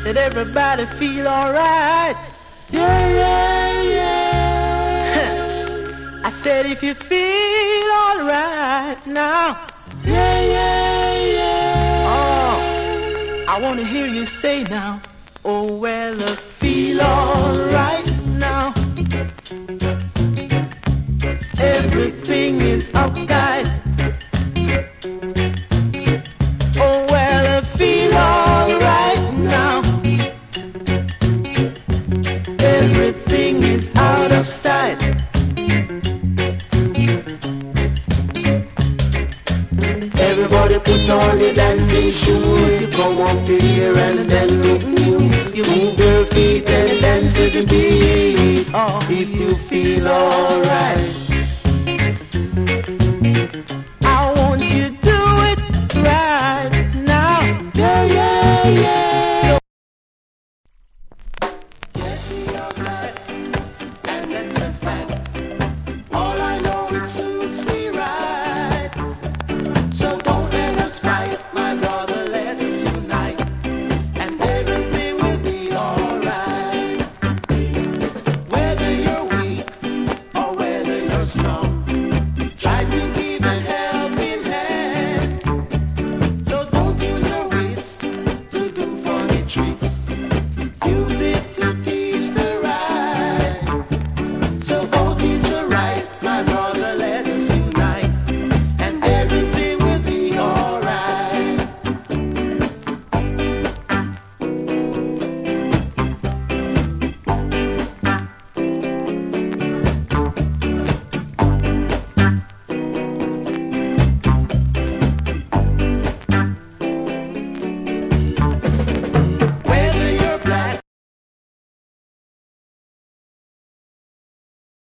Said everybody feel alright. Yeah, yeah, yeah. I said if you feel alright now. Yeah, yeah, yeah. Oh, I want to hear you say now. Oh, well, I feel alright now. Everything is uptight. Oh, well, I feel alright now. Everything is out of sight. Everybody put on your dancing shoes. You come up here and then look new. You move your feet and dance to the beat. Oh, if you feel alright.